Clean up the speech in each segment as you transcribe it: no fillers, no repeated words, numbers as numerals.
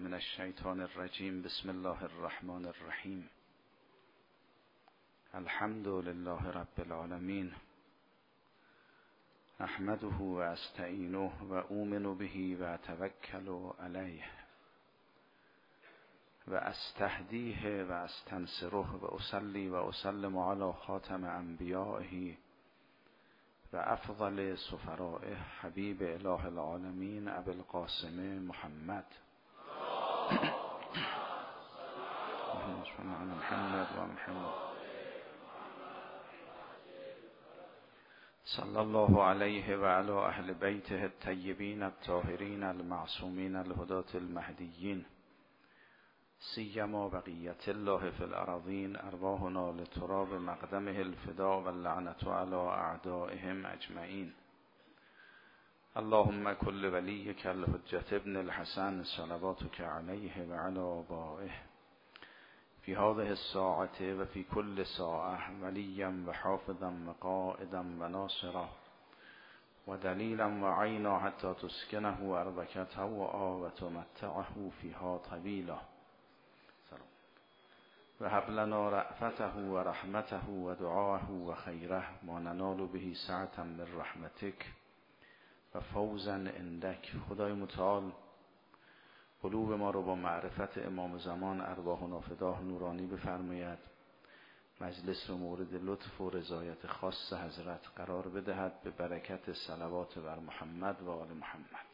من الشیطان الرجیم. بسم الله الرحمن الرحیم. الحمد لله رب العالمین. احمده و استعینه و اؤمن به و اتوکل علیه و استهدیه و استنصره و اصلی و اسلم علی خاتم انبیائه و افضل سفرائه حبیب اله العالمین ابی القاسم محمد محمد و محمد صلی الله علیه و علی اهل بیته الطیبین الطاهرین المعصومین الهداة المهدیین سیما بقیت الله فی الارضین ارواحنا لتراب مقدمه الفداء و اللعنة علی اعدائهم اجمعین. اللهم کل ولیک الحجة ابن الحسن صلواتک علیه و علی آبائه فی هذه الساعة و فی کل ساعة ولیا و حافظا و قائدا و ناصرا و دلیلا و عینا حتی تسکنه ارضک طوعا و تمتعه فیها طویلا و هب لنا رأفته و رحمته و دعاه و خیره ما ننال به سعة من رحمتک و فوزا عندک. خدای متعال قلوب ما رو با معرفت امام زمان ارواح و نافداه نورانی بفرماید، مجلس رو مورد لطف و رضایت خاص حضرت قرار بدهد به برکت صلوات بر محمد و آل محمد.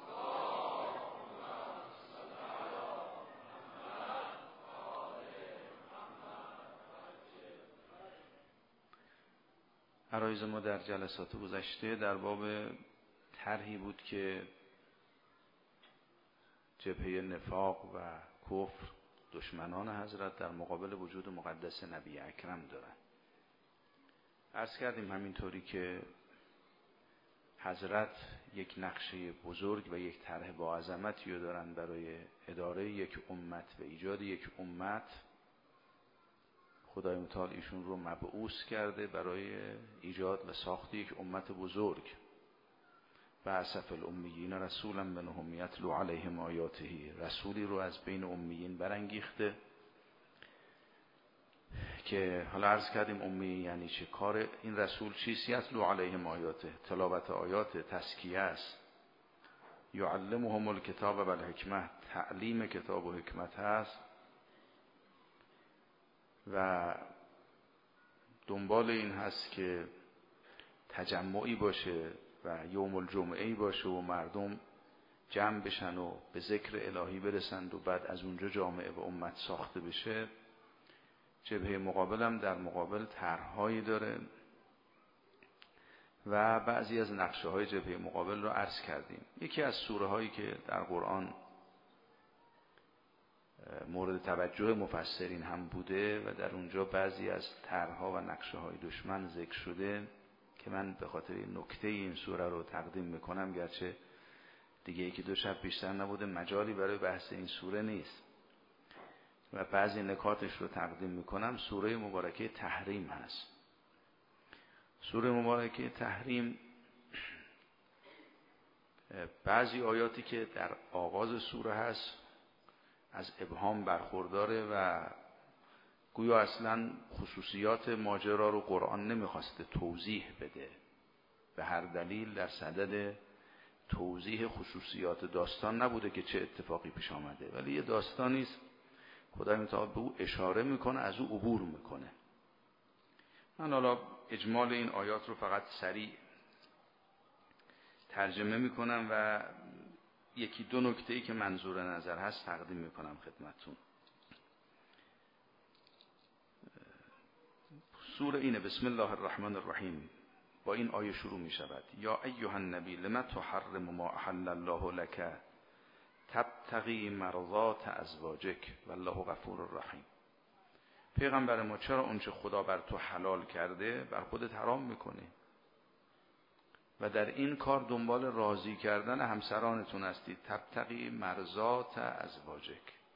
عرایض ما در جلسات گذشته در باب طرحی بود که جبهه نفاق و کفر دشمنان حضرت در مقابل وجود مقدس نبی اکرم دارن. عرض کردیم همینطوری که حضرت یک نقشه بزرگ و یک طرح با عظمتی رو دارن برای اداره یک امت و ایجاد یک امت. خدای متعال ایشون رو مبعوث کرده برای ایجاد و ساخت یک امت بزرگ. بعث فی الامیین رسولا منهم یتلو علیهم آیاته، رسولی رو از بین امیین برانگیخته که حالا عرض کردیم امی یعنی چه، کار این رسول چیست؟ یتلو علیهم آیاته، تلاوت آیات، تزکیه است. یعلمهم الکتاب و الحکمه، تعلیم کتاب و حکمت هست و دنبال این هست که تجمعی باشه و یوم الجمعه‌ای باشه و مردم جمع بشن و به ذکر الهی برسند و بعد از اونجا جامعه و امت ساخته بشه. جبهه مقابل هم در مقابل طرح‌هایی داره و بعضی از نقشه‌های جبهه مقابل رو عرض کردیم. یکی از سوره‌هایی که در قرآن مورد توجه مفسرین هم بوده و در اونجا بعضی از طرح‌ها و نقشه‌های دشمن ذکر شده که من به خاطر نکته این سوره رو تقدیم میکنم، گرچه دیگه یکی دو شب بیشتر نبوده، مجالی برای بحث این سوره نیست و بعضی نکاتش رو تقدیم میکنم. سوره مبارکه تحریم هست. سوره مبارکه تحریم بعضی آیاتی که در آغاز سوره هست از ابهام برخورداره و گویا اصلا خصوصیات ماجرا رو قرآن نمیخواسته توضیح بده، به هر دلیل در صدد توضیح خصوصیات داستان نبوده که چه اتفاقی پیش آمده، ولی یه داستانی است خدای متعال به او اشاره میکنه، از او عبور میکنه. من حالا اجمال این آیات رو فقط سریع ترجمه میکنم و یکی دو نکته‌ای که منظور نظر هست تقدیم میکنم خدمتتون. سوره اینه، بسم الله الرحمن الرحیم. با این آیه شروع می شود: یا ایها النبی لما تحرم ما احل الله لك تبتغی مرضات ازواجک والله غفور رحیم. پیغمبر ما، چرا اونچه خدا بر تو حلال کرده بر خودت حرام میکنی و در این کار دنبال راضی کردن همسرانتون هستی؟ تبتغی مرضات ازواجک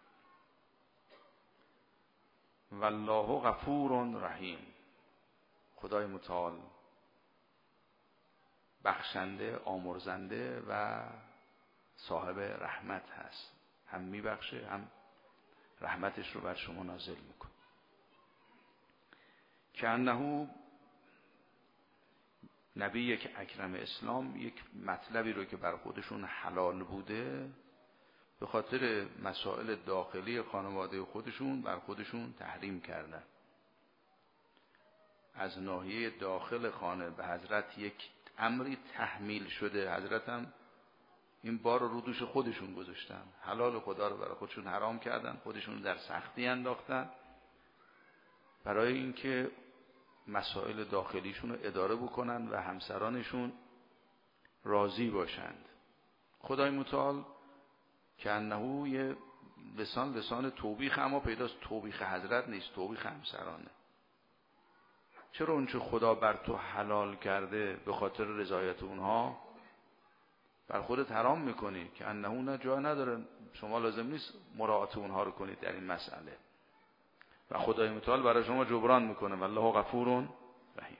والله غفور رحیم. خدای متعال بخشنده، آمرزنده و صاحب رحمت هست. هم میبخشه، هم رحمتش رو بر شما نازل میکنه. که انه نبی که اکرم اسلام یک مطلبی رو که بر خودشون حلال بوده به خاطر مسائل داخلی خانواده خودشون بر خودشون تحریم کردن. از ناحیه داخل خانه به حضرت یک امری تحمیل شده، حضرت هم این بار رو دوش خودشون گذاشتن، حلال خدا رو برای خودشون حرام کردن، خودشون در سختی انداختن برای اینکه مسائل داخلیشون رو اداره بکنن و همسرانشون راضی باشند. خدای متعال که انه یه لسان توبیخ، اما پیداست توبیخ حضرت نیست، توبیخ همسرانه. چرا اونچه خدا بر تو حلال کرده به خاطر رضایت اونها بر خودت حرام میکنی؟ که انه نه جا نداره، شما لازم نیست مراعات اونها رو کنید در این مسئله و خدای متعال برای شما جبران میکنه. والله غفور رحیم.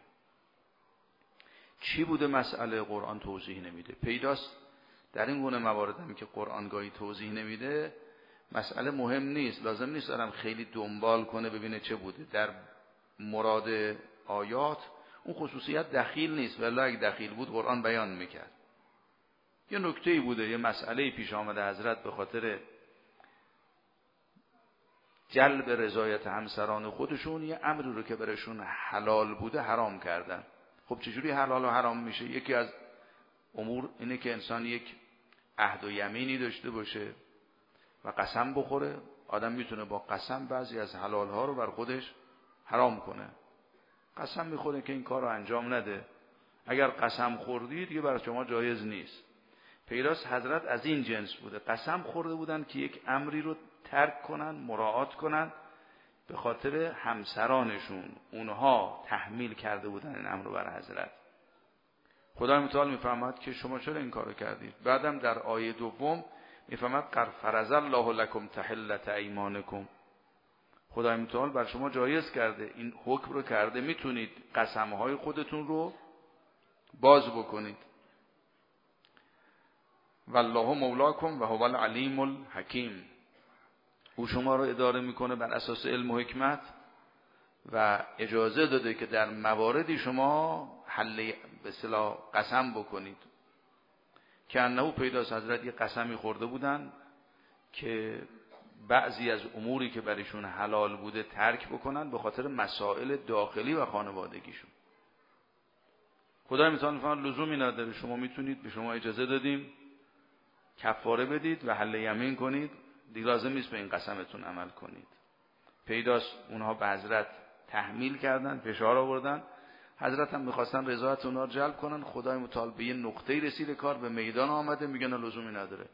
چی بوده مسئله؟ قرآن توضیح نمیده. پیداست در این گونه موارد هم که قرآن گاهی توضیح نمیده مسئله مهم نیست، لازم نیست آدم خیلی دنبال کنه ببینه چه بوده. در مراد آیات اون خصوصیت دخیل نیست، ولی اگه دخیل بود قرآن بیان میکرد. یه نکته‌ای بوده، یه مسئله پیش آمده، حضرت به خاطر جلب رضایت همسران خودشون یه امری رو که برشون حلال بوده حرام کردن. خب چجوری حلال و حرام میشه؟ یکی از امور اینه که انسان یک عهد و یمینی داشته باشه و قسم بخوره. آدم میتونه با قسم بعضی از حلال ها رو بر خودش حرام کنه. قسم میخوره که این کار رو انجام نده، اگر قسم خوردید دیگه برای شما جایز نیست. پیداست حضرت از این جنس بوده، قسم خورده بودن که یک امری رو ترک کنن، مراعات کنن به خاطر همسرانشون، اونها تحمیل کرده بودن این امر رو بر حضرت. خدای متعال میفرماد که شما چرا این کارو کردید؟ بعدم در آیه دوم میفرماد قد فرض الله لکم تحلة ایمانکم، خدای متعال بر شما جایز کرده، این حکم رو کرده، میتونید قسمهای خودتون رو باز بکنید. والله مولاکم و هو العلیم الحکیم، او شما رو اداره میکنه بر اساس علم و حکمت و اجازه داده که در مواردی شما حل به اصطلاح قسم بکنید. که انه پیداست حضرت یه قسمی خورده بودن که بعضی از اموری که برایشون حلال بوده ترک بکنن به خاطر مسائل داخلی و خانوادگیشون. خدای متعال میفرماید لزومی نداره، شما میتونید، به شما اجازه دادیم کفاره بدید و حل یمین کنید، دیگه لازم نیست به این قسمتون عمل کنید. پیداست اونها به حضرت تحمیل کردن، فشار آوردن، حضرت هم میخواستن رضایت اونها رو جلب کنن. خدای متعال به یه نقطه‌ای رسید، کار به میدان آمده، میگن لزومی نداره،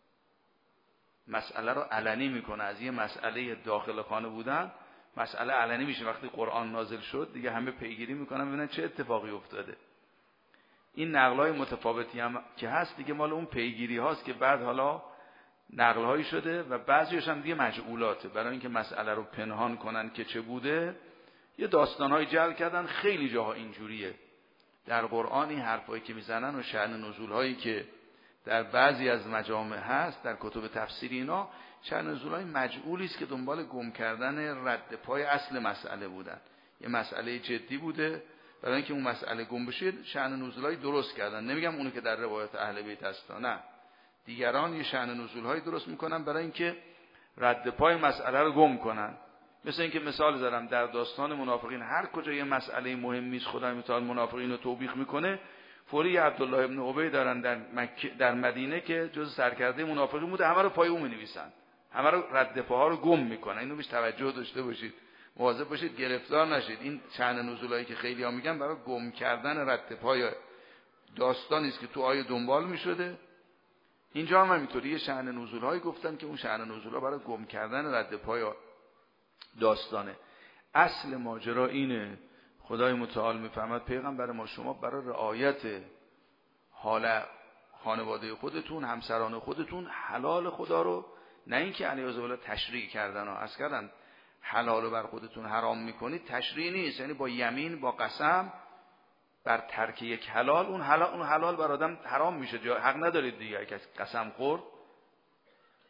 مسئله رو علنی میکنه. از یه مسئله داخل خانه بودن مسئله علنی میشه. وقتی قرآن نازل شد دیگه همه پیگیری میکنن ببینن چه اتفاقی افتاده. این نقل‌های متفاوتی هم که هست دیگه مال اون پیگیری هاست که بعد حالا نقل‌هایی شده و بعضیش هم دیگه مجعولاته، برای اینکه مسئله رو پنهان کنن که چه بوده. یه داستان‌های جعل کردن، خیلی جاها اینجوریه در قرآن این حرفایی که میزنن و شأن نزول‌هایی که در بعضی از مجامع هست در کتب تفسیری، اینا شأن نزول‌های مجعولی است که دنبال گم کردن رد پای اصل مسئله بودن. یه مسئله جدی بوده، برای اینکه اون مسئله گم بشه شأن نزول‌های درست کردن. نمیگم اونو که در روایت اهل بیت هست، نه، دیگران یه شأن نزول‌های درست میکنن برای اینکه رد پای مسئله رو گم کنن. مثل اینکه مثال زدم در داستان منافقین، هر کجا یه مسئله مهمی است خدای متعال منافقین رو توبیخ میکنه، فوری عبدالله ابن ابی دارن در مدینه که جز سرکرده منافقین بوده، همه رو پای اون می‌نویسن، همه رو رد پاها رو گم میکنن. اینو بهش توجه داشته باشید، مواظب باشید گرفتار نشید. این شأن نزولایی که خیلی‌ها میگن برای گم کردن رد پای داستانی است که تو آیه دنبال میشده. اینجا هم همینطوری یه شأن نزول‌هایی گفتن که اون شأن نزول‌ها برای گم کردن رد پای داستانه. اصل ماجرا اینه. خدای متعال میفهمد پیغمبر ما شما برای رعایت حال خانواده خودتون، همسران خودتون، حلال خدا رو، نه اینکه علیه بالله تشریع کردن ها، از کردن حلال رو بر خودتون حرام میکنید، تشریع نیست، یعنی با یمین، با قسم بر ترک یک حلال، اون حلال بر آدم حرام میشه. حق ندارید دیگه. کسی قسم خورد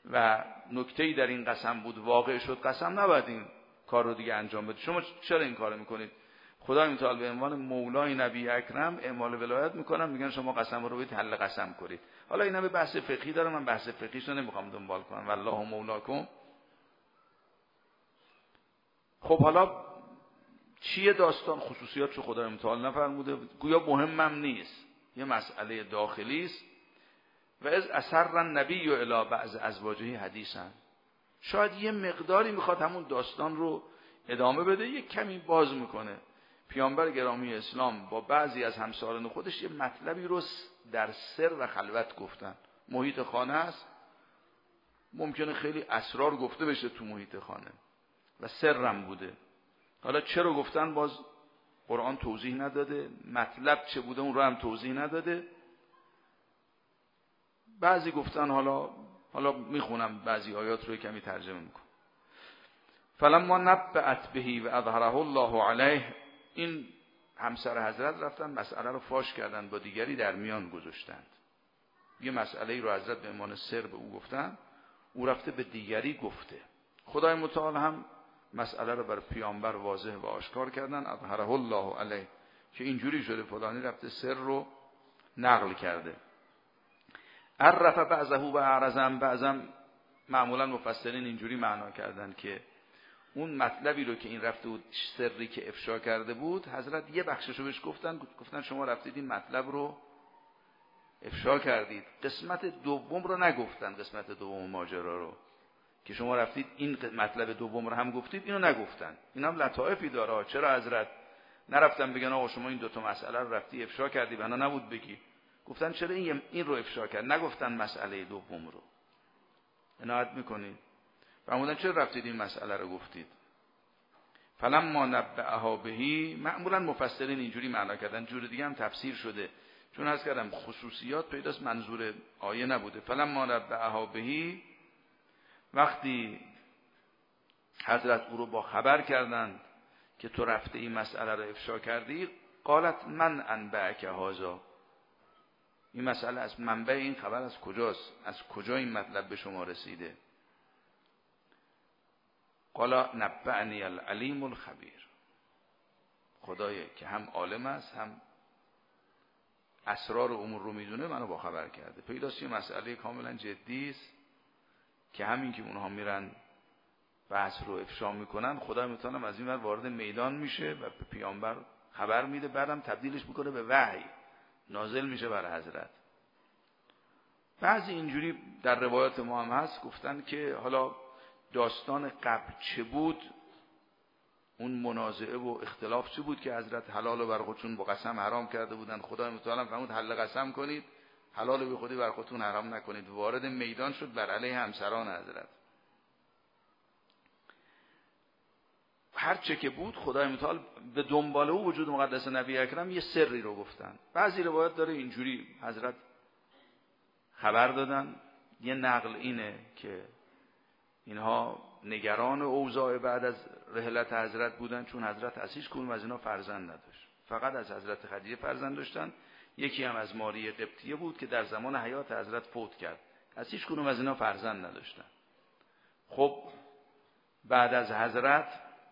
و نکته‌ای در این قسم بود واقع شد، قسم نباید این کار رو دیگه انجام بدید. شما چرا این کارو میکنید؟ خدای متعال به عنوان مولای نبی اکرم اعمال ولایت میکنن، میگن شما قسم رو بدید حل قسم کنید. حالا اینا به بحث فقهی داره، من بحث فقهیش رو نمیخوام دنبال کنم. والله مولاکم. خب حالا چیه داستان؟ خصوصیاتشو خدای متعال نفرموده، گویا مهمم نیست، یه مسئله داخلی است. و از اسر النبی الی بعض ازواجه حدیثا، شاید یه مقداری میخواد همون داستان رو ادامه بده، یه کمی باز میکنه. پیامبر گرامی اسلام با بعضی از همسران خودش یه مطلبی رو در سر و خلوت گفتن. محیط خانه است، ممکنه خیلی اسرار گفته بشه تو محیط خانه و سرم بوده. حالا چرا گفتن باز قرآن توضیح نداده، مطلب چه بوده اون رو هم توضیح نداده. بعضی گفتن حالا میخونم بعضی آیات رو کمی ترجمه میکنم. فلما نبأت بهی و اظهره الله علیه، این همسر حضرت رفتن مسئله رو فاش کردن، با دیگری در میان گذاشتند. یه مسئله رو حضرت به عنوان سر به او گفتن، او رفته به دیگری گفته. خدای متعال هم مسئله رو بر پیامبر واضح و آشکار کردن، اظهره الله علیه، که اینجوری شده فلانی رفته سر رو نقل کرده. عرف بعضه و اعرضم بعضم، معمولا مفسرین اینجوری معنا کردن که اون مطلبی رو که این رفته بود، سری که افشا کرده بود، حضرت یه بخششو بهش گفتن شما رفتید این مطلب رو افشا کردید. قسمت دوم رو نگفتن، قسمت دوم ماجرا رو که شما رفتید این مطلب دوم رو هم گفتید، اینو نگفتن. این هم لطائفی داره. چرا حضرت نرفتن بگن آقا شما این دوتا مسئله رو رفتی افشا کردی، بنا نبود بگی؟ گفتن چرا این رو افشا کرد، نگفتن مسئله دوم رو. عنایت میکنید؟ فرمودن چرا رفتید این مسئله رو گفتید؟ فلما نبأها بهی، معمولا مفسرین اینجوری معنا کردن، جور دیگه هم تفسیر شده، چون عرض کردم خصوصیات پیداست، منظور آیه نبوده. فلما نبأها بهی، وقتی حضرت او رو با خبر کردند که تو رفته این مسئله رو افشا کردی، قالت من انبأک هذا، این مسئله از منبع این خبر از کجاست؟ از کجا این مطلب به شما رسیده؟ قال نبأنی العلیم الخبیر، خدایی که هم عالم است هم اسرار امور رو میدونه منو با خبر کرده. پیداست یه مسئله کاملا جدی است که همین که اونها میرن بحث رو افشا میکنن، خدا میتونم از این ور وارد میدان میشه و به پیامبر خبر میده، بعدم تبدیلش میکنه به وحی، نازل میشه بر حضرت. بعضی اینجوری در روایات ما هم هست، گفتن که حالا داستان قبل چه بود، اون منازعه و اختلاف چه بود که حضرت حلال و بر خودشون با قسم حرام کرده بودن، خدا متعال فرمود حل قسم کنید، حلال و بی خودی بر خودتون حرام نکنید. وارد میدان شد بر علیه همسران حضرت. هر چه که بود خدای متعال به دنبال او وجود مقدس نبی اکرم یه سری رو گفتن. بعضی روایت داره اینجوری حضرت خبر دادن، یه نقل اینه که اینها نگران اوضاع بعد از رحلت حضرت بودن، چون حضرت از هیچ کدوم از اینا فرزند نداشت، فقط از حضرت خدیجه فرزند داشتن. یکی هم از ماری قبطیه بود که در زمان حیات حضرت فوت کرد، از هیچ کدوم از اینا فرزند نداشتن. خب بعد از حضرت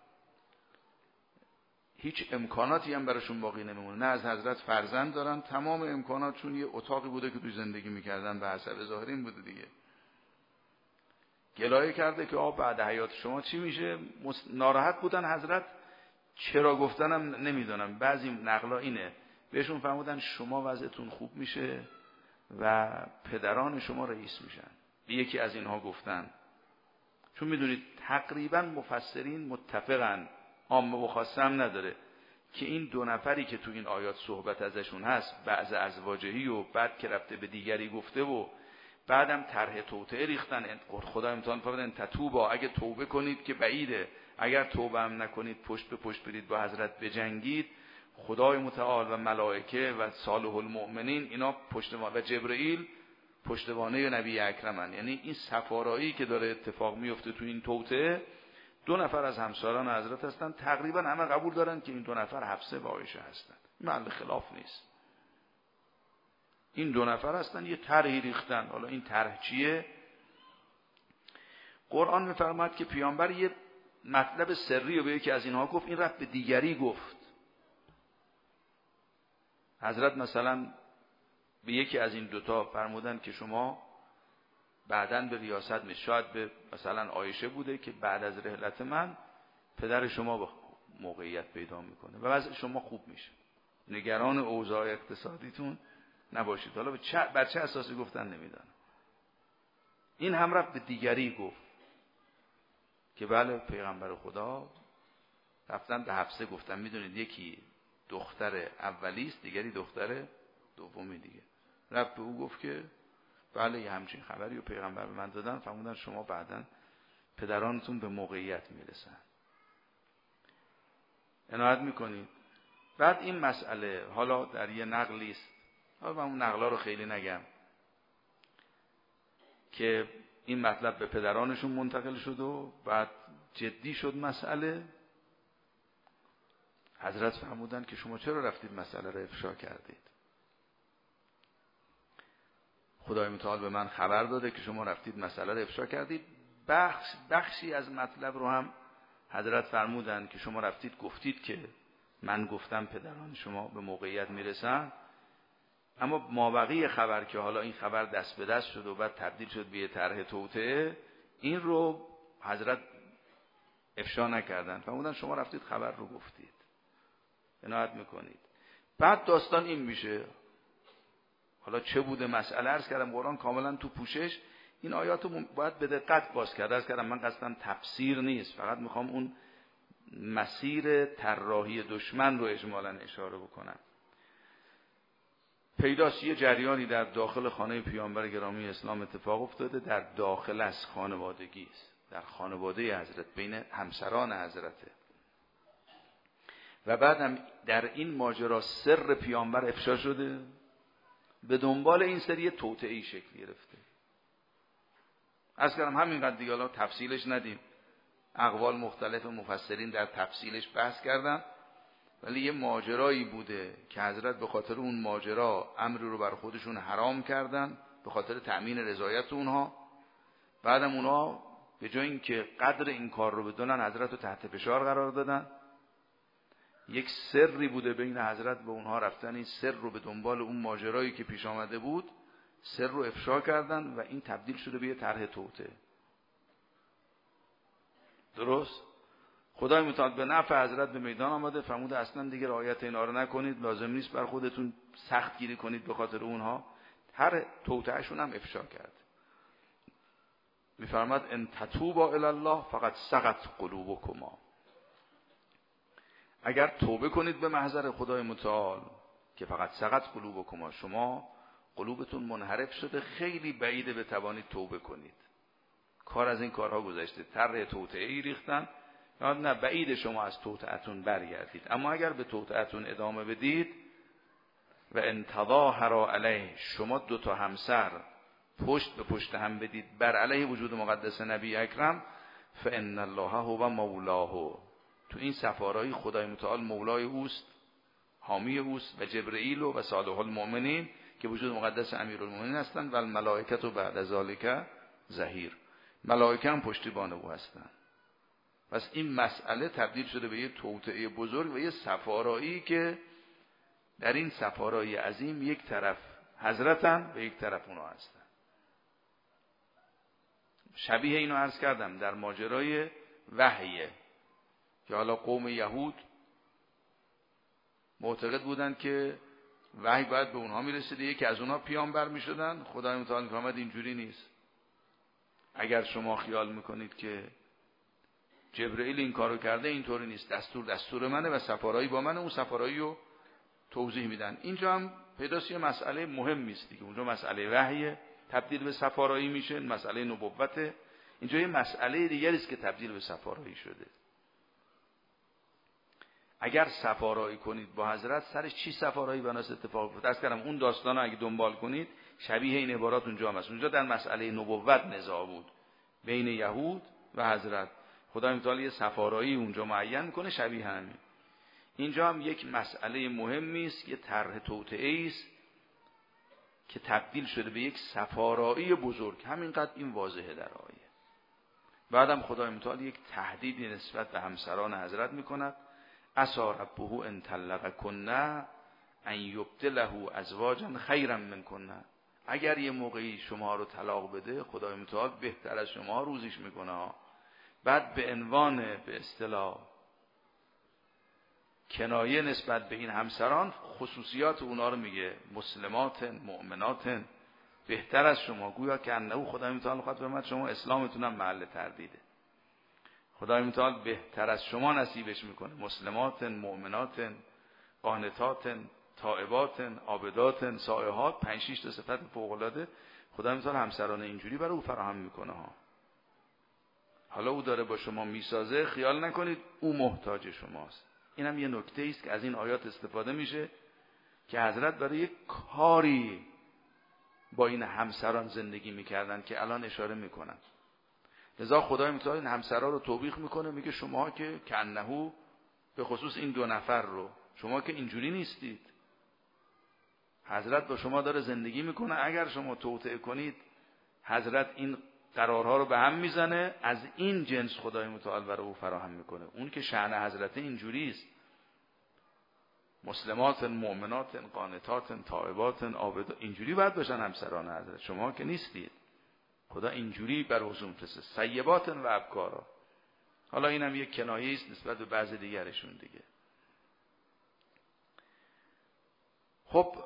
هیچ امکاناتی هم براشون باقی نمیمونه، نه از حضرت فرزند دارن، تمام امکانات چون یه اتاقی بوده که توی زندگی میکردن به حسب ظاهرین بوده دیگه. گلایه کرده که بعد حیات شما چی میشه؟ ناراحت بودن حضرت، چرا گفتنم نمیدونم. بعضی نقلا اینه بهشون فرمودن شما وضعتون خوب میشه و پدران شما رئیس میشن. یکی از اینها گفتن، چون میدونید تقریبا مفسرین متفقن، عامه و خاصه هم نداره، که این دو نفری که تو این آیات صحبت ازشون هست، بعض ازواجهی و بعد که رفته به دیگری گفته و بعدم طرح توطئه ریختن، خدا امتحان فرمودن تتوبا، اگه توبه کنید که بعیده، اگر توبه هم نکنید پشت به پشت برید با حضرت بجنگید، خدای متعال و ملائکه و صالح المؤمنین اینا پشتوانه و جبرئیل پشتوانه نبی اکرمن. یعنی این سفارایی که داره اتفاق میفته تو این توطئه، دو نفر از همسران حضرت هستن، تقریبا همه قبول دارن که این دو نفر حفصه و عایشه هستن، محل خلاف نیست. این دو نفر هستن، یه طرحی ریختن. حالا این طرح چیه؟ قرآن می‌فرماید که پیامبر یه مطلب سری رو به یکی از اینها گفت، این رفت به دیگری گفت. حضرت مثلا به یکی از این دوتا فرمودن که شما بعداً به ریاست میشید. شاید به مثلا عایشه بوده که بعد از رحلت من پدر شما به موقعیت پیدا میکنه و وضع شما خوب میشه، نگران اوضاع اقتصادیتون نباشید. حالا بر چه اساسی گفتن نمیدونم. این هم رفت به دیگری گفت که بله پیغمبر خدا رفتن به حفصه گفتن میدونید یکی دختر اولی است دیگری دختر دومی دیگه. رفت به او گفت که بله یه همچین خبری و پیغمبر به من دادن، فرمودن شما بعداً پدرانتون به موقعیت میرسن. عنایت میکنید. بعد این مسئله حالا در یه نقلی است، حالا من اون نقلا رو خیلی نگم، که این مطلب به پدرانشون منتقل شد و بعد جدی شد مسئله. حضرت فرمودن که شما چرا رفتید مسئله رو افشا کردید؟ خدای متعال به من خبر داده که شما رفتید مسئله رو افشا کردید. بخشی از مطلب رو هم حضرت فرمودن که شما رفتید گفتید که من گفتم پدران شما به موقعیت میرسن، اما مابقی خبر که حالا این خبر دست به دست شد و بعد تبدیل شد به طرح توطئه، این رو حضرت افشا نکردن، فرمودن شما رفتید خبر رو گفتید. عنایت میکنید. بعد داستان این میشه حالا چه بوده مسئله. عرض کردم قرآن کاملا تو پوشش، این آیاتو باید به دقت باز کرد. عرض کردم من قصدم تفسیر نیست، فقط میخوام اون مسیر طراحی دشمن رو اجمالا اشاره بکنم. پیداست یه جریانی در داخل خانه پیامبر گرامی اسلام اتفاق افتاده، در داخل از خانوادگی است، در خانواده حضرت، بین همسران حضرته. و بعدم در این ماجرا سر پیامبر افشا شده، به دنبال این سری توطئه‌ای شکل گرفته. عرض کردم همینقدر دیگه، حالا تفصیلش ندیم، اقوال مختلف مفسرین در تفصیلش بحث کردن، ولی یه ماجرایی بوده که حضرت به خاطر اون ماجرا امری رو بر خودشون حرام کردن به خاطر تأمین رضایت اونها. بعدم اونها به جای اینکه قدر این کار رو بدونن حضرت رو تحت فشار قرار دادن. یک سری بوده بین حضرت و اونها، رفتن این سر رو به دنبال اون ماجرایی که پیش آمده بود سر رو افشا کردن و این تبدیل شده به یه طرح توطئه. درست؟ خدای متعال به نفع حضرت به میدان آمده، فرموده اصلا دیگه رعایت اینا رو نکنید، لازم نیست بر خودتون سخت گیری کنید به خاطر اونها. هر توطئه‌شون هم افشا کرد. میفرماد ان تتوبا الی الله فقط سقط قلوبکما، اگر توبه کنید به محضر خدای متعال که فقط سقط قلوبکما، شما قلوبتون منحرف شده، خیلی بعیده بتوانید توبه کنید. کار از این کارها گذشته، طرح توطئه‌ای ریختن، نه بعید شما از توطئه‌تون برگردید. اما اگر به توطئه‌تون ادامه بدید و ان تظاهروا علیه، شما دو تا همسر پشت به پشت هم بدید بر علیه وجود مقدس نبی اکرم، فان الله هو مولاه، تو این سفارایی خدای متعال مولای اوست، حامی اوست، و جبرئیل و صالح المؤمنین که وجود مقدس امیرالمومنین هستند، و الملائکه بعد ذلک ظهیر، ملائکه هم پشتیبان او هستند. پس این مسئله تبدیل شده به یه توطئه بزرگ و یه سفارایی که در این سفارای عظیم یک طرف حضرتن و یک طرف اونا هستن. شبیه اینو عرض کردم در ماجرای وحیه که حالا قوم یهود معتقد بودن که وحی باید به اونها میرسیده، یکی از اونها پیامبر میشدن. خدای متعال فرمود اینجوری نیست. اگر شما خیال میکنید که جبرئیل این کارو کرده، اینطوری نیست، دستور منه و سفارایی با منه، اون سفارایی رو توضیح میدن. اینجا هم پیداست یه مسئله مهمی است دیگه، اونجا مسئله وحی تبدیل به سفارایی میشه، مسئله نبوته. اینجا یه مسئله دیگری است که تبدیل به سفارایی شده. اگر سفارایی کنید با حضرت، سرش چی سفارایی بناس اتفاق افتاد؟ از کردم اون داستانا اگه دنبال کنید شبیه این عبارات اونجا هم هست. اونجا در مسئله نبوت نزاع بود بین یهود و حضرت، خدای متعال یه سفارایی اونجا معین میکنه شبیه همین. اینجا هم یک مسئله مهمی است، یه طرح توطئه‌ای است که تبدیل شده به یک سفارایی بزرگ. همینقدر این واضحه در آیه. بعدم خدای متعال یک تهدیدی نسبت به همسران حضرت میکند: عسى ربه ان طلقکن ان یبدله ازواجا خیرا منکن. اگر یه موقعی شما رو طلاق بده، خدای متعال بهتر از شما روزیش میکنه. بعد به عنوان به اصطلاح کنایه نسبت به این همسران خصوصیات اونا رو میگه: مسلمات، مؤمنات، بهتر از شما. گویا که انه خدای متعال خواهد فرمود شما اسلامتون هم محل تردیده. خدای متعال بهتر از شما نصیبش میکنه: مسلمات، مؤمنات، قانتات، تائبات، عابدات، سائحات، 5-6 تا صفت فوق العاده خدای متعال همسران اینجوری برای او فراهم میکنه ها. حالا او داره با شما میسازه، خیال نکنید او محتاج شماست. اینم یه نکته است که از این آیات استفاده میشه که حضرت برای یک کاری با این همسران زندگی میکردن که الان اشاره میکنن. لذا خدای متعال این همسران رو توبیخ میکنه، میگه شما که کنهو، به خصوص این 2 نفر رو، شما که اینجوری نیستید. حضرت با شما داره زندگی میکنه، اگر شما توطئه کنید حضرت این قرارها رو به هم میزنه. از این جنس خدای متعال برای او فراهم میکنه. اون که شأن حضرت اینجوری است: مسلمات، مؤمنات، قانتات، تائبات، عابدات، اینجوری باید باشن همسران حضرت. شما که نیستید. خدا اینجوری بر حضور میفرسته: سیبات و ابکارا. حالا اینم یک کنایه است نسبت به بعض دیگرشون دیگه. خب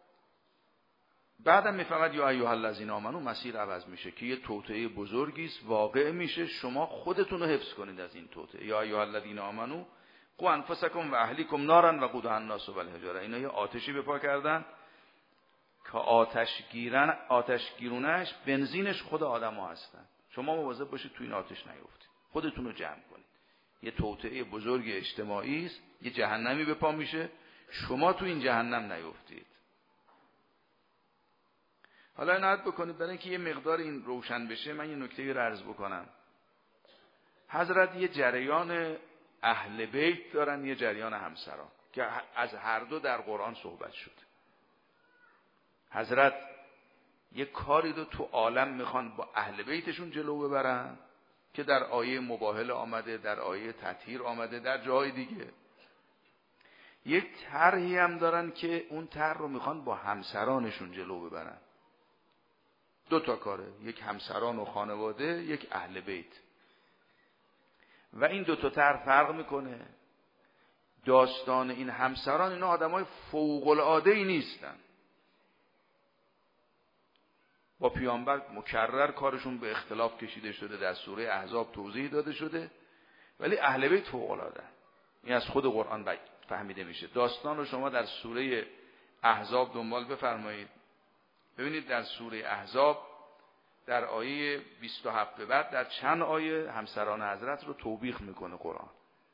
بعدم میفهمد یا ایها الذین آمنو مسیر عوض میشه که یه توطئه بزرگی است واقع میشه. شما خودتون رو حفظ کنید از این توطئه. یا ایها الذین آمنو قوا انفسکم و اهلیکم نارا وقودها الناس والحجاره. اینا یه آتشی به پا کردن که آتشگیرونش بنزینش خود آدم‌ها هستن. شما مواظب باشید تو این آتش نیفتید، خودتون رو جمع کنید. یه توطئه بزرگ اجتماعی است، یه جهنمی به پا میشه، شما تو این جهنم نیفتید. حالا عنایت بکنید برای اینکه یه مقدار این روشن بشه، من یه نکته رو عرض بکنم. حضرت یه جریان اهل بیت دارن، یه جریان همسران که از هر دو در قرآن صحبت شد. حضرت یه کاری رو تو عالم میخوان با اهل بیتشون جلو ببرن که در آیه مباهله آمده، در آیه تطهیر آمده، در جای دیگه. یک طرحی هم دارن که اون طرح رو میخوان با همسرانشون جلو ببرن. 2 تا کاره: یک همسران و خانواده، یک اهل بیت. و این 2 تا طرح فرق میکنه. داستان این همسران، اینا آدمای فوق العاده ای نیستن. با پیامبر مکرر کارشون به اختلاف کشیده شده، در سوره احزاب توضیح داده شده، ولی اهل بیت فوق العاده. این از خود قرآن فهمیده میشه. داستان رو شما در سوره احزاب دنبال بفرمایید. ببینید در سوره احزاب در آیه 27 به بعد در چند آیه همسران حضرت رو توبیخ میکنه قرآن.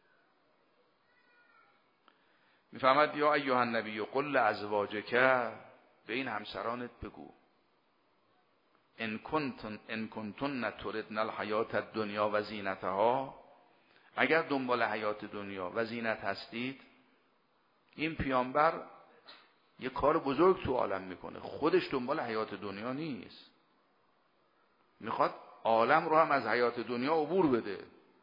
میفهمد یا ایها النبی قل لازواجک، به این همسرانت بگو: ان کنتن تردن الحیات الدنیا و زینتها، اگر دنبال حیات دنیا و زینت هستید. این پیامبر یه کار بزرگ تو عالم میکنه، خودش دنبال حیات دنیا نیست، میخواد عالم رو هم از حیات دنیا عبور بده،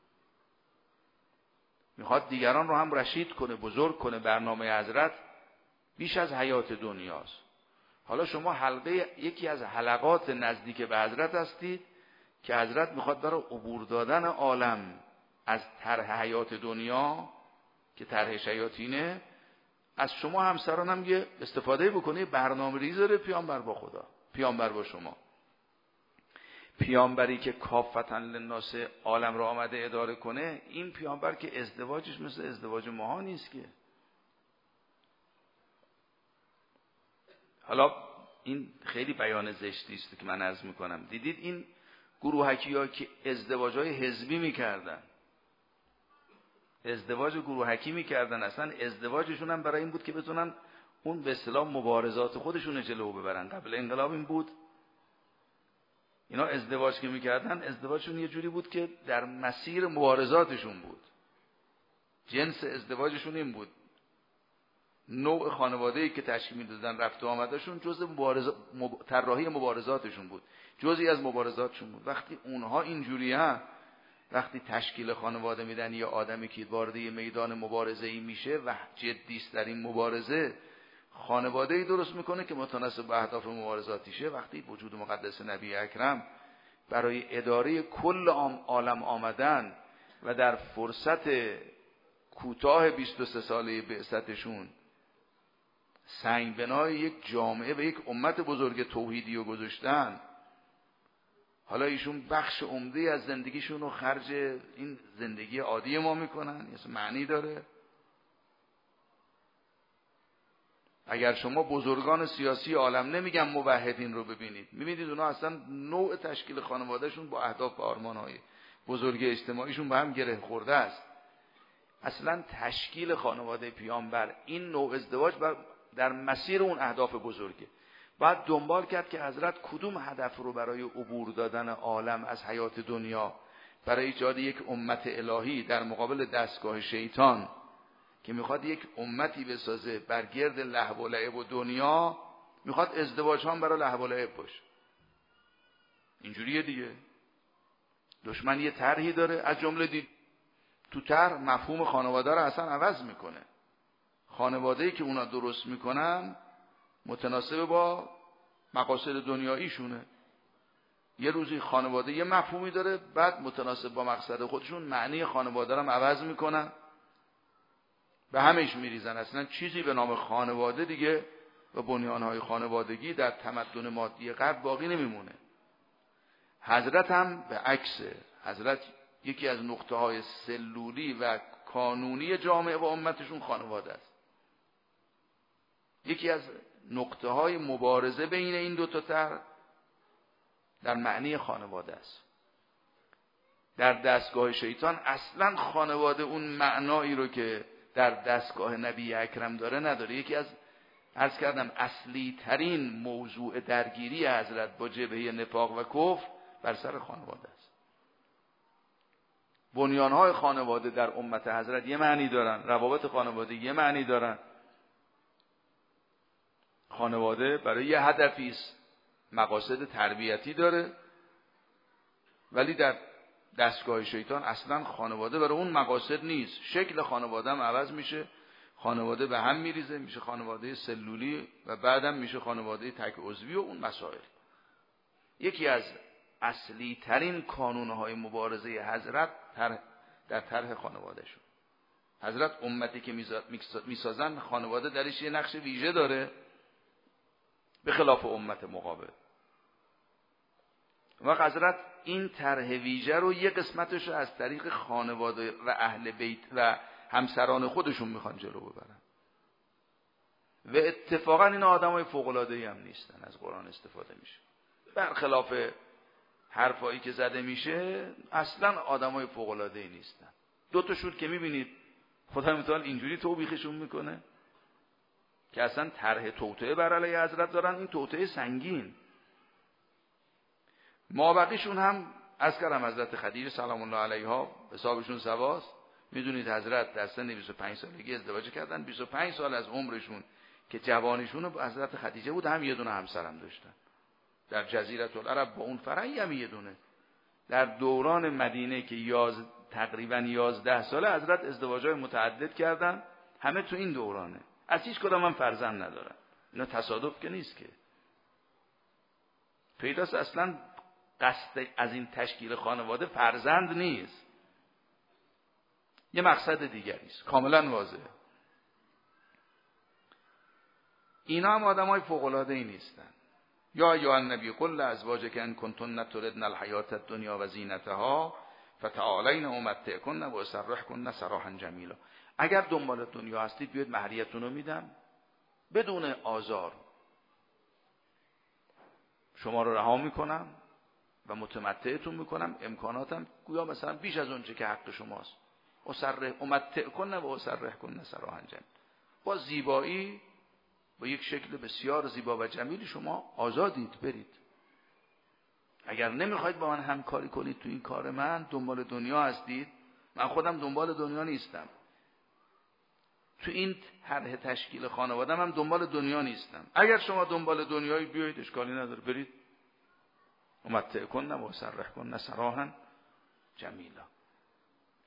میخواد دیگران رو هم رشید کنه، بزرگ کنه. برنامه حضرت بیش از حیات دنیاست. حالا شما یکی از حلقات نزدیک به حضرت هستید که حضرت میخواد برای عبور دادن عالم از طرح حیات دنیا که طرح شیاطینه، از شما همسران هم یه استفاده بکنه. برنامه ریز داره پیامبر با خدا، پیامبر با شما. پیامبری که کافتا للناس عالم را آمده اداره کنه، این پیامبر که ازدواجش مثل ازدواج ماها نیست که. حالا این خیلی بیان زشتی است که من عرض میکنم. دیدید این گروهکی‌ها که ازدواج‌های حزبی میکردن، ازدواج گروهکی میکردن، اصلا ازدواجشون هم برای این بود که بتونن اون به اصطلاح مبارزات خودشون جلو ببرن. قبل انقلاب این بود. اینا ازدواج که میکردن، ازدواجشون یه جوری بود که در مسیر مبارزاتشون بود. جنس ازدواجشون این بود. نوع خانواده‌ای که تشکیل میدادن، رفت و آمدشون جزء طراحی مبارزاتشون بود، جزئی از مبارزاتشون بود. وقتی اونها اینجوری ها، وقتی تشکیل خانواده میدن یا آدمی که وارد میدان مبارزه‌ای میشه و جدیست در این مبارزه، خانواده‌ای درست میکنه که متناسب با اهداف مبارزاتیشه. وقتی وجود مقدس نبی اکرم برای اداره کل عالم آمدن و در فرصت کوتاه 23 ساله بعثتشون سنگ بنای یک جامعه و یک امت بزرگ توحیدی رو گذاشتن، حالا ایشون بخش عمده از زندگیشون رو خرج این زندگی عادی ما میکنن، یه معنی داره؟ اگر شما بزرگان سیاسی عالم، نمیگم موحدین رو ببینید، میبینید اونا اصلا نوع تشکیل خانوادهشون با اهداف و آرمانهای بزرگ اجتماعیشون به هم گره خورده است. اصلا تشکیل خانواده پیامبر، این نوع ازدواج در مسیر اون اهداف بزرگه. بعد دنبال کرد که حضرت کدوم هدف رو برای عبور دادن عالم از حیات دنیا، برای ایجاد یک امت الهی در مقابل دستگاه شیطان که میخواد یک امتی بسازه بر گرد لهو و لعب و دنیا، میخواد ازدواج هم برای لهو و لعب باشه. اینجوریه دیگه. دشمن یه طرحی داره، از جمله تو طرح مفهوم خانواده رو اصلا عوض میکنه. خانواده‌ای که اونا درست میکنن متناسب با مقاصد دنیاییشونه. یه روزی خانواده یه مفهومی داره، بعد متناسب با مقصد خودشون معنی خانواده رو عوض میکنن، به همش میریزن. اصلا چیزی به نام خانواده دیگه و بنیانهای خانوادگی در تمدن مادی غرب باقی نمیمونه. حضرت هم به عکسه. حضرت یکی از نقطه‌های سلولی و کانونی جامعه و امتشون خانواده است. یکی از نقطه‌های مبارزه بین این دو تا طرح در معنی خانواده است. در دستگاه شیطان اصلا خانواده اون معنایی رو که در دستگاه نبی اکرم داره نداره. یکی از عرض کردم اصلی ترین موضوع درگیری حضرت با جبهه نفاق و کفر بر سر خانواده است. بنیانهای خانواده در امت حضرت یه معنی دارن، روابط خانواده یه معنی دارن. خانواده برای یه هدفی است، مقاصد تربیتی داره، ولی در دستگاه شیطان اصلا خانواده برای اون مقاصد نیست. شکل خانواده هم عوض میشه، خانواده به هم میریزه، میشه خانواده سلولی و بعدم میشه خانواده تک عضوی و اون مسائل. یکی از اصلی ترین کانونهای مبارزه حضرت در طرح خانواده شد. حضرت امتی که میسازن خانواده درش یه نقش ویژه داره به خلاف امت مقابل. و حضرت این طرح ویژه رو یه قسمتش رو از طریق خانواده و اهل بیت و همسران خودشون میخوان جلو ببرن. و اتفاقا این آدمای فوق‌العاده‌ای هم نیستن، از قرآن استفاده میشه. برخلاف حرفایی که زده میشه اصلا آدمای فوق‌العاده‌ای نیستن. دو تاشون که میبینید خدا متعال اینجوری توبیخشون میکنه که اصلا طرح توطئه بر علیه حضرت دارن، این توطئه سنگین. مابقیشون هم از کردم حضرت خدیجه سلام الله علیها حسابشون سواست. میدونید حضرت در سن 25 سالگی ازدواج کردن، 25 سال از عمرشون که جوانیشون با حضرت خدیجه بود، هم یه دونه همسرم داشتن در جزیره العرب، با اون فرعی هم یه دونه. در دوران مدینه که تقریبا 11 ساله حضرت ازدواجای متعدد کردن، همه تو این دورانه. از هیچ کدوم هم فرزند ندارن. اینا تصادف که نیست که. پیداست اصلا قصد از این تشکیل خانواده فرزند نیست، یه مقصد دیگری است، کاملا واضحه. اینا هم آدمای فوق‌العاده‌ای نیستن. یا ایها النبی قل لازواجک ان کنتن تردن الحیات الدنیا و زینتها فتعالین امتعکن و اسرحکن سراحا جمیلا. اگر دنبال دنیا هستید بیاید مهریتون رو میدم بدون آزار، شما رو رها میکنم و متمتعتون میکنم، امکاناتم گویا مثلا بیش از اون چه که حق شماست. امتعکن و اسرحکن سراحا جمیلا. با زیبایی، با یک شکل بسیار زیبا و جمیل شما آزادید، برید. اگر نمیخواید با من همکاری کنید تو این کار من، دنبال دنیا هستید، من خودم دنبال دنیا نیستم، تو این طرح تشکیل خانواده هم دنبال دنیا نیستم. اگر شما دنبال دنیایی بیایید اشکالی نداره، برید. امتعکن و اسرحکن سراحا جمیلا.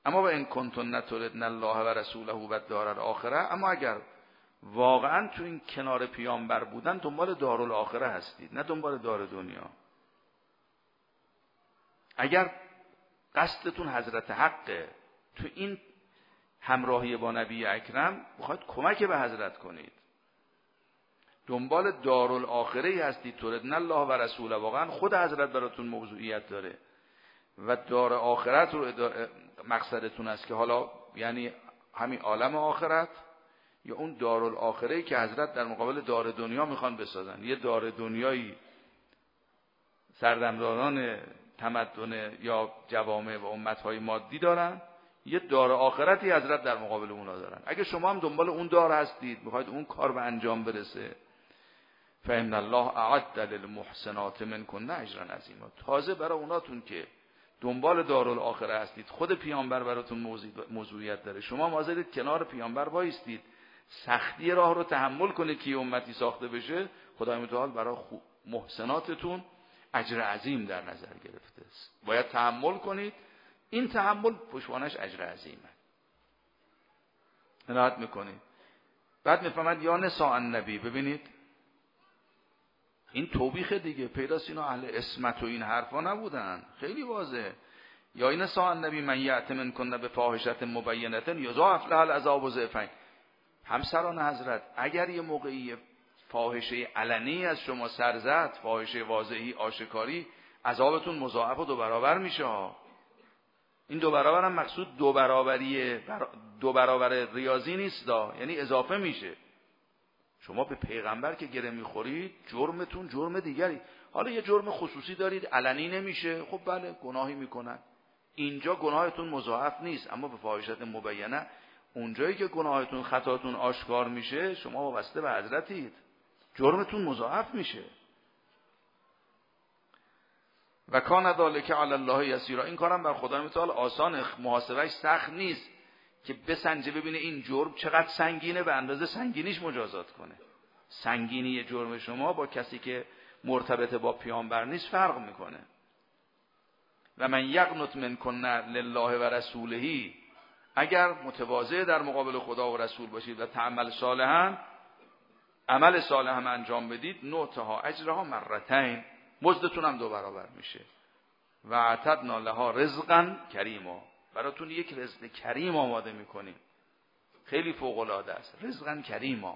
اما و ان کنتن تردن الله و رسوله و الدار الاخره، اما اگر واقعا تو این کنار پیامبر بودن دنبال دارالآخره هستید نه دنبال دار دنیا. اگر قصدتون حضرت حقه، تو این همراهی با نبی اکرم بخواید کمک به حضرت کنید، دنبال دارالآخره هستید، تردن الله و رسوله، واقعا خود حضرت براتون موضوعیت داره و دار آخرت رو مقصدتون است که حالا یعنی همین عالم آخرت یا اون دارالآخره‌ای که حضرت در مقابل دار دنیا میخوان بسازن. یه دار دنیایی سردمداران تمدن یا جوامع و امتهای مادی دارن، یه دار آخرتی حضرت در مقابل اونا دارن. اگه شما هم دنبال اون دار هستید، میخواید اون کار به انجام برسه، فإن الله اعد للمحسنات منکن اجرا عظیما، تازه برای اوناتون که دنبال دارالآخره هستید، خود پیامبر براتون موضوعیت داره، شما حاضرید کنار پیامبر وایستید، سختی راه رو تحمل کنید که امتی ساخته بشه، خدای متعال برای محسناتتون اجر عظیم در نظر گرفته است. باید تحمل کنید، این تحمل پشتوانش اجر عظیمه. عنایت میکنید. بعد میفهمد یا نساء النبی، ببینید این توبیخ دیگه، پیداست اینا اهل عصمت و این حرفا نبودن، خیلی واضحه. یا این نساء النبی من یأت منکن بفاحشة مبینة یضاعف لها العذاب ضعفین. همسران حضرت، اگر یه موقعی فاحشه علنی از شما سر زد، فاحشه واضحی آشکاری، عذابتون مضاعف و 2 برابر میشه. این 2 برابر هم مقصود 2 برابر ریاضی نیست، یعنی اضافه میشه. شما به پیغمبر که گره میخورید، جرمتون جرم دیگری. حالا یه جرم خصوصی دارید علنی نمیشه، خب بله گناهی میکنن، اینجا گناهتون مضاعف نیست. اما به فاحشة مبینه، اونجایی که گناهتون خطاتون آشکار میشه، شما وابسته به حضرتید، جرمتون مضاعف میشه. و کان ذلک علی الله یسیرا، این کارم بر خدای متعال آسان، محاسبهش سخت نیست که بسنجه ببینه این جرم چقدر سنگینه، به اندازه سنگینیش مجازات کنه. سنگینی جرم شما با کسی که مرتبط با پیامبر نیست فرق میکنه. و من یقنت منکن لله و رسوله، اگر متواضع در مقابل خدا و رسول باشید و تعمل صالحا، عمل صالح هم انجام بدید، نؤتها اجرها مرتین، مزدتون هم 2 برابر میشه. و اعتدنا لها رزقا کریما، براتون یک رزق کریم آماده میکنیم، خیلی فوق العاده است. رزقا کریما،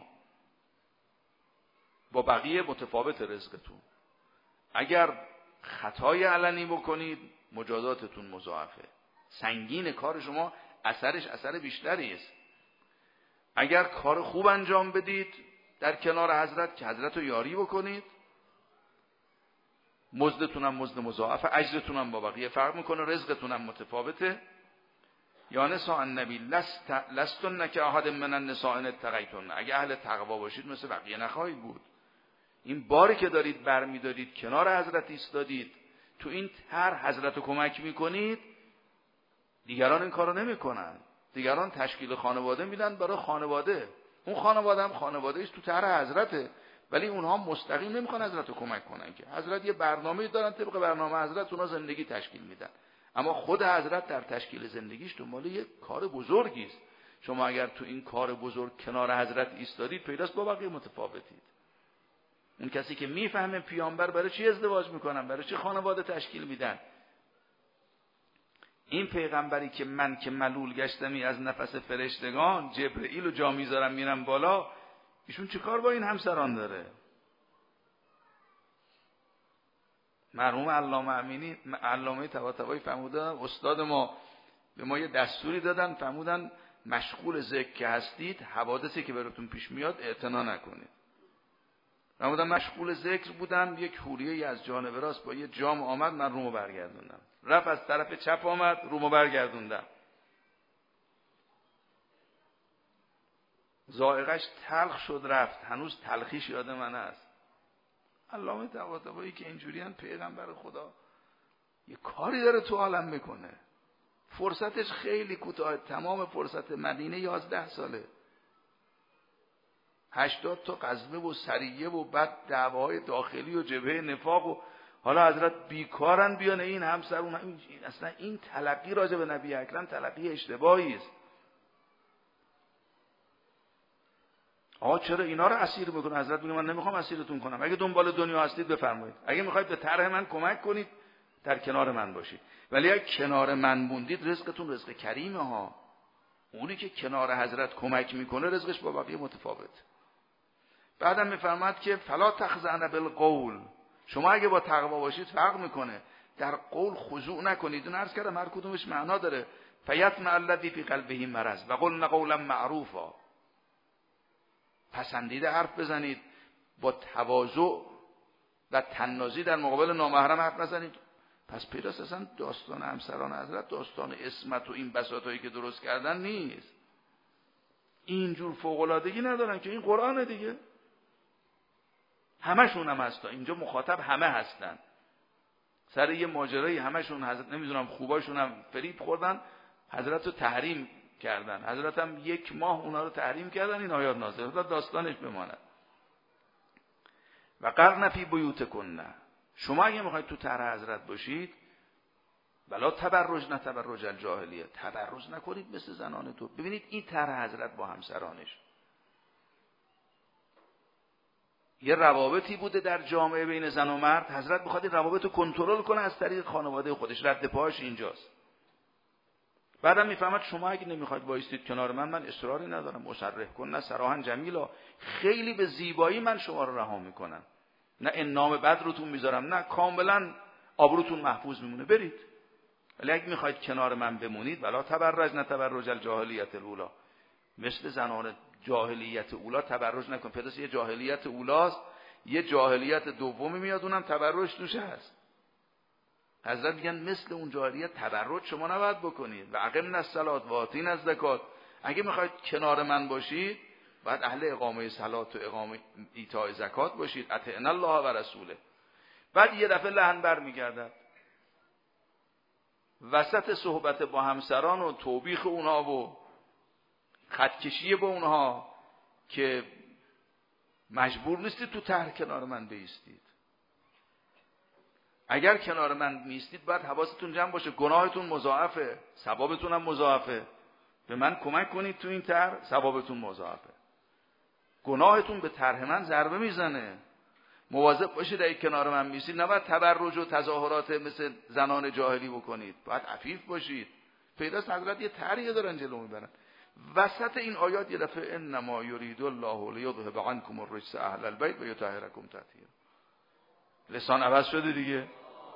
با بقیه متفاوت رزقتون. اگر خطای علنی بکنید مجازاتتون مضاعفه، سنگین کار شما، اثرش اثر بیشتری است. اگر کار خوب انجام بدید در کنار حضرت که حضرت رو یاری بکنید، مزدتون هم مزد مضاعفه، اجرتون هم با بقیه فرق میکنه، رزقتون هم متفاوته. یا نساء النبی لستن که احد من النساء ان اتقیتن، اگه اهل تقوا باشید مثل بقیه نخواهید بود. این باری که دارید برمیدارید، کنار حضرت ایستادید، تو این طرح حضرت رو کمک میکنید، دیگران این کارو نمیکنن. دیگران تشکیل خانواده میدن برای خانواده، اون خانواده هم خانوادهش تو طرح حضرته، ولی اونها مستقیم نمیخوان حضرت رو کمک کنن که حضرت یه برنامه‌ای دارن، طبق برنامه حضرت اونها زندگی تشکیل میدن. اما خود حضرت در تشکیل زندگیش دنبال یه کار بزرگی است. شما اگر تو این کار بزرگ کنار حضرت ایستادید، پیداست با بقیه متفاوتید. اون کسی که میفهمه پیامبر برای چی ازدواج میکنن، برای چی خانواده تشکیل میدن، این پیغمبری که من که ملول گشتمی از نفس فرشتگان، جبرئیل رو جا میذارم میرم بالا، ایشون چه کار با این همسران داره؟ مرحوم علامه امینی، علامه طباطبایی فرمودن، استاد ما به ما یه دستوری دادن، فرمودن مشغول ذکر که هستید، حوادثی که براتون پیش میاد اعتنا نکنید. فرمودن مشغول ذکر بودم، یک حوریه از جانب راست با یه جام آمد، من رومو برگردوندم، رفت از طرف چپ آمد، رومو برگردوندم، ذائقه‌اش تلخ شد رفت، هنوز تلخیش یاد من است. علامه طباطبایی که اینجوریان، پیغمبر خدا یه کاری داره تو عالم میکنه، فرصتش خیلی کوتاه، تمام فرصت مدینه 11 ساله، 80 تا غزوه و سریه و بعد دعواهای داخلی و جبهه نفاق و حالا حضرت بیکارن بیان این همسر اون اصلا این تلقی راجع به نبی اکرم تلقی اشتباهی است. آقا چرا اینا رو اسیر میکنه؟ حضرت میگه من نمیخوام اسیرتون کنم، اگه دنبال دنیا هستید بفرمایید، اگه میخواید به طرح من کمک کنید در کنار من باشید، ولی اگه کنار من موندید رزقتون رزق کریمه ها. اونی که کنار حضرت کمک میکنه رزقش با بقیه متفاوت. بعدم میفرماد که فلا تخضعن بالقول، شما اگه با تقوا باشید فرق میکنه، در قول خضوع نکنید. اون عرض کردم هر کدومش معنا داره. فیطمع الذی فی قلبه مرض و قلنا قولا معروفا، پسندیده حرف بزنید، با تواضع و تنازی در مقابل نامحرم حرف نزنید. پس پیداست اصلا داستان همسران حضرت داستان عصمت و این بساطایی که درست کردن نیست. اینجور فوق‌العادگی ندارن که این قرآن دیگه. همشون هم هستن اینجا، مخاطب همه هستن. سر یه ماجرایی همشون حضرت نمیدونم خوباشون هم فریب خوردن، حضرت رو تحریم کردن، حضرت هم 1 ماه اونا رو تحریم کردن، این آیات نازل شد داستانش بماند. و قرن فی بیوتکن، شما اگه میخواید تو طرح حضرت باشید ولا تبرج نه تبرج الجاهلیه، تبرج نکنید مثل زنان تو. ببینید این طرح حضرت با همسرانش یه روابطی بوده در جامعه بین زن و مرد، حضرت میخواد این روابط رو کنترل کنه از طریق خانواده خودش، رد پاش اینجاست. بعدم میفهمد شما اگه نمیخواید وایستید کنار من اصراری ندارم، مصرح کن نه صراحا جمیلا، خیلی به زیبایی من شما رو رها میکنم، نه این نام بد روتون میذارم، نه کاملا آبروتون محفوظ میمونه، برید. ولی اگه میخواید کنار من بمونید ولا تبرج نه تبرج الجاهلیت الاولی، مثل زنان جاهلیت اولا تبرج نکن. پداست یه جاهلیت اولاست، یه جاهلیت دومی میاد اونم تبرج توش هست. حضرت میگن مثل اون جاهلیت تبرج شما نباید بکنید. و اقمنا الصلاة و آتینا الزکات، اگه میخواید کنار من باشید باید اهل اقامه صلات و اقامه ایتاء زکات باشید، اطعنا الله و رسوله. بعد یه دفعه لحن برمیگردد وسط صحبت با همسران و توبیخ اونها و خطکشی با اونها که مجبور نیستید تو طرح کنار من بیستید. اگر کنار من میستید باید حواستون جمع باشه، گناهتون مضاعفه، ثوابتون هم مضاعفه. به من کمک کنید تو این طرح، ثوابتون مضاعفه. گناهتون به طرح من ضربه میزنه. مواظب باشید اگه کنار من میستید نباید تبرج و تظاهرات مثل زنان جاهلی بکنید، باید عفیف باشید. پیداست حضرت یه طرحی دارن جلو میبرن. وسط این آیات یه دفعه انما یرید الله لیذهب عنکم الرجس اهل البیت و یطهرکم تطهیرا، لسان عوض شده دیگه.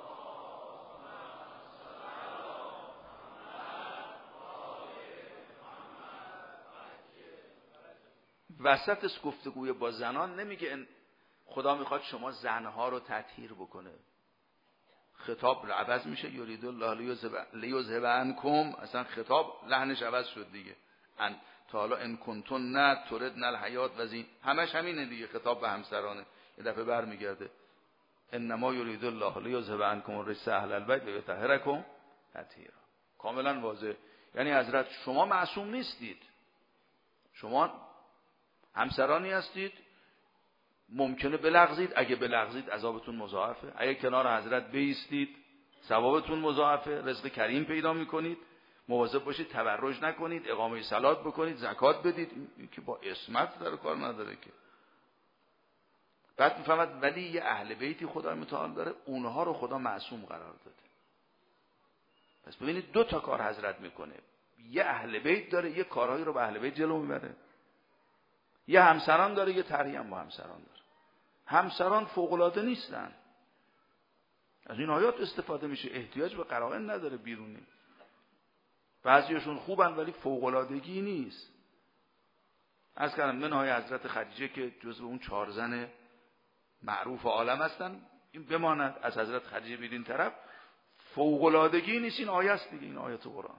وسط گفتگوی با زنان نمیگه خدا میخواد شما زنها رو تطهیر بکنه، خطاب عوض میشه یرید الله لیذهب عنکم، اصلا خطاب لحنش عوض شد دیگه. تا حالا ان کنتن نه تردن الحیات و زین، همش همینه دیگه، خطاب به همسرانه. یه دفعه برمیگرده انما یرید الله لیذهب عنکم الرجس اهل البیت و یطهرکم تطهیرا. کاملا واضح. یعنی حضرت شما معصوم نیستید، شما همسرانی هستید، ممکنه بلغزید، اگه بلغزید عذابتون مضاعفه، اگه کنار حضرت بایستید ثوابتون مضاعفه، رزق کریم پیدا میکنید. مواظب باشید تبرج نکنید، اقامه صلات بکنید، زکات بدید، این که با عصمت در کار نداره که. بعد میفهمد ولی یه اهل بیتی خدا متعال داره، اونها رو خدا معصوم قرار داده. پس ببینید 2 تا کار حضرت میکنه، یه اهل بیت داره، یه کارهایی رو به اهل بیت جلو میبره، یه همسران داره، یه طرحی هم با همسران داره. همسران فوق‌العاده نیستن، از این آیات استفاده میشه، احتیاج به قرائن نداره بیرونی. بعضیشون خوبن ولی فوق‌العادگی نیست. از کردم منهای حضرت خدیجه که جزو اون 4 زن معروف عالم هستن، این بماند. از حضرت خدیجه بیرین طرف فوق‌العادگی نیست، این آیه است دیگه، این آیات قرآن.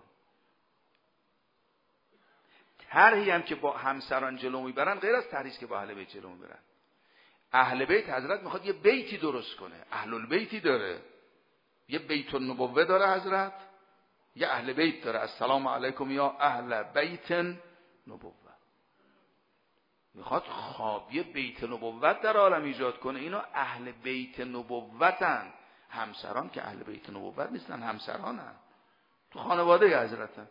طرحی هم که با همسران جلو میبرن غیر از طرحی که با اهل بیت جلو میبرن. اهل بیت حضرت میخواد یه بیتی درست کنه، اهل البیتی داره، یه بیت النبوه داره حضرت، یه اهل بیت داره، السلام علیکم یا اهل بیت نبوه. میخواد یه بیت نبوت در عالم ایجاد کنه. اینا اهل بیت نبوتن. همسران که اهل بیت نبوت نیستن، همسرانن، تو خانواده حضرتن.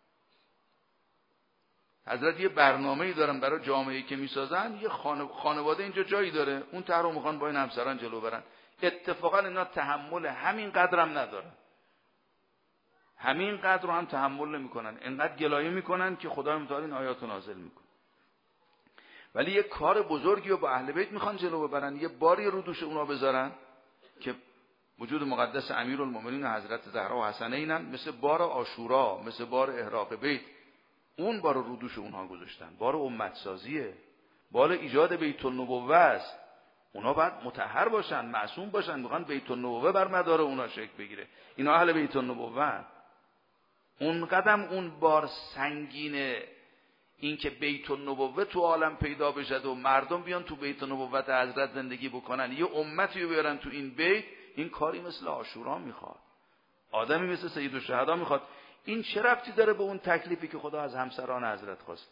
حضرت یه برنامه‌ای دارن برای جامعه‌ای که میسازن، یه خانواده اینجا جایی داره، اون طرح رو میخوان با این همسران جلو برن. اتفاقا اینا تحمل همین قدرم ندارن، همین قدر رو هم تحمل نمیکنن، انقدر گلایه میکنن که خدای متعال این آیات نازل میکنه. ولی یه کار بزرگی رو با اهل بیت میخوان جلو ببرن، یه باری رو دوش اونا بذارن که وجود مقدس امیرالمومنین حضرت زهرا و حسنینن، مثل بار عاشورا، مثل بار احراق بیت، اون بار رو دوش اونها گذاشتن. بار امت سازیه، بار ایجاد بیت النبوه است. اونا باید مطهر باشن، معصوم باشن، میخوان بیت النبوه بر مدار اونا شکل بگیره. اینا اهل بیت النبوه. اون قدم اون بار سنگینه، این که بیت النبوه تو عالم پیدا بشه و مردم بیان تو بیت النبوت حضرت زندگی بکنن، یه امتی رو بیارن تو این بیت. این کاری مثل عاشورا میخواد، آدمی مثل سید الشهدا میخواد. این چه ربطی داره به اون تکلیفی که خدا از همسران حضرت خواسته؟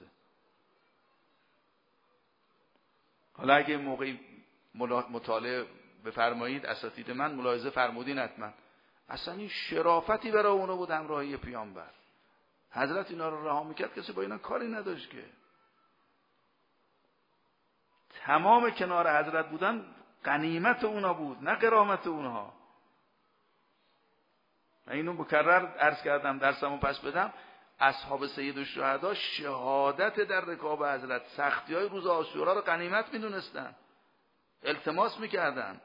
حالا اگه موقعی مطالعه بفرمایید، اساتید من ملاحظه فرمودین حتما، اصلا این شرافتی برای اونو بود همراهی پیامبر. حضرت اینا رو رها میکرد، کسی با اینا کاری نداشت که. تمام کنار حضرت بودن غنیمت اونا بود، نه غرامت اونها. من اینو مکرر عرض کردم، درسمو پس بدم. اصحاب سید الشهدا شهادت در رکاب حضرت، سختی‌های روز عاشورا رو غنیمت میدونستن، التماس میکردن.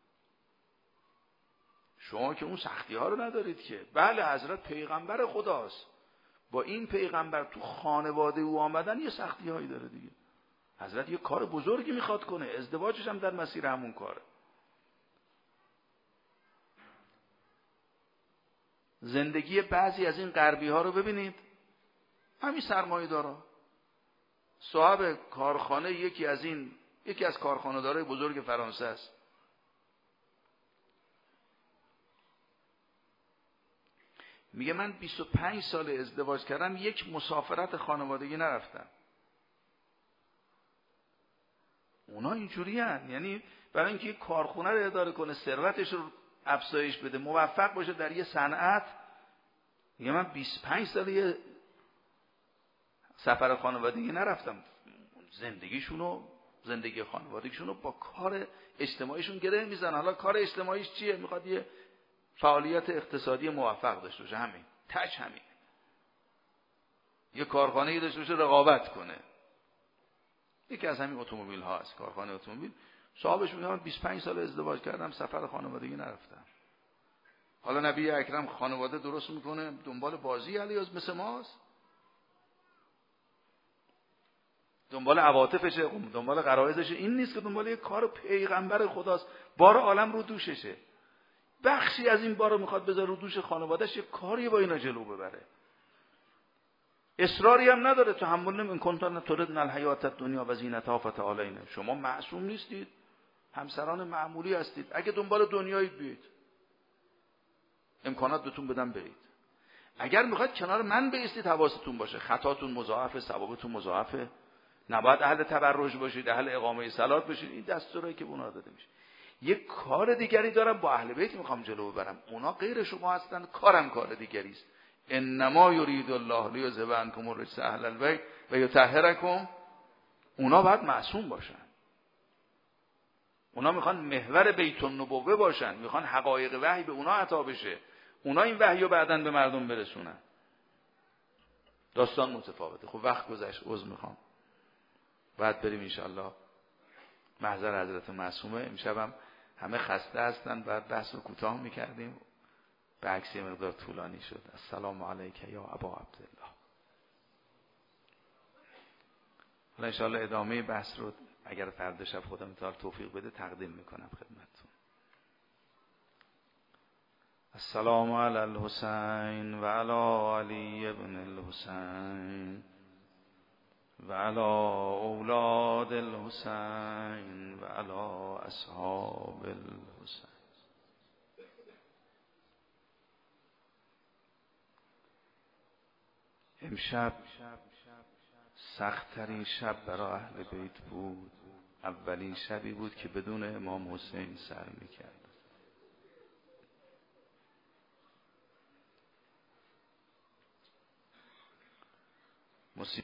شما که اون سختی‌ها رو ندارید که. بله حضرت پیغمبر خداست، با این پیغمبر تو خانواده او آمدن یه سختی‌هایی داره دیگه. حضرت یه کار بزرگی میخواد کنه، ازدواجش هم در مسیر همون کاره. زندگی بعضی از این غربی ها رو ببینید، همین سرمایه‌دارا، صاحب کارخانه یکی از کارخانه‌دارای بزرگ فرانسه است. میگه من 25 سال ازدواج کردم، یک مسافرت خانوادگی نرفتم. اونا اینجوری هن. یعنی برای اینکه یک کارخونه رو اداره کنه، ثروتش رو افزایش بده، موفق باشه در یه صنعت، میگه من 25 سال یه سفر خانوادگی نرفتم. زندگی خانوادگیشونو با کار اجتماعیشون گره میزنن. حالا کار اجتماعیش چیه؟ میخواد یه فعالیت اقتصادی موفق داشته باشه، همین همین، یه کارخانه‌ای داشته باشه، رقابت کنه. یکی از همین اتومبیل هاست، کارخانه اتومبیل. صاحبش میگه من 25 سال ازدواج کردم، سفر خانوادگی نرفتم. حالا نبی اکرم خانواده درست میکنه، دنبال بازی علیاز مثل ماست، دنبال عواطفشه، دنبال غرایزشه. این نیست که دنبال یک کار پیغمبر خداست، بار عالم رو دوششه. بخشی از این بار رو میخواد بذاره رو دوش خانواده‌اش، یک کاری با اینا جلو ببره. اصراری هم نداره، تحمل نمی‌کنه. کنتن تردن الحیات الدنیا و زینتها فتعالین. شما معصوم نیستید، همسران معمولی هستید. اگه دنبال دنیایی بیاید، امکانات بهتون بدم برید. اگر میخواید کنار من بایستید، حواستون باشه خطاتون مضاعفه، ثوابتون مضاعفه. نباید اهل تبرج باشید، اهل اقامه صلات باشید. این دستورایی که به اونا داده میشه. یک کار دیگری دارم با اهل بیت میخوام جلو ببرم. اونا غیر شما هستن، کارم کار دیگری است. انما یرید الله لیذهب عنکم الرجس اهل البیت و یطهرکم. اونا باید معصوم باشن. اونا میخوان محور بیت النبوه باشن، میخوان حقایق وحی به اونا عطا بشه، اونا این وحی رو بعداً به مردم برسونن. داستان متفاوته. خب وقت گذشت، عذر میخوام. بعد بریم انشالله محضر حضرت معصومه. امشبم همه خسته هستن، بعد بحث رو کوتاه میکردیم، به عکس مقدار طولانی شد. السلام علیک یا ابا عبدالله. حالا انشالله ادامه بحث رو اگر فردا شب خدا متعال توفیق بده تقدیم میکنم خدمتتون. السلام علی الحسین و علی علی ابن الحسین و علی اولاد الحسین و علی اصحاب الحسین. امشب سخت‌ترین شب برای اهل بیت بود. اولین شبی بود که بدون امام حسین سر می‌کرد. مصیبت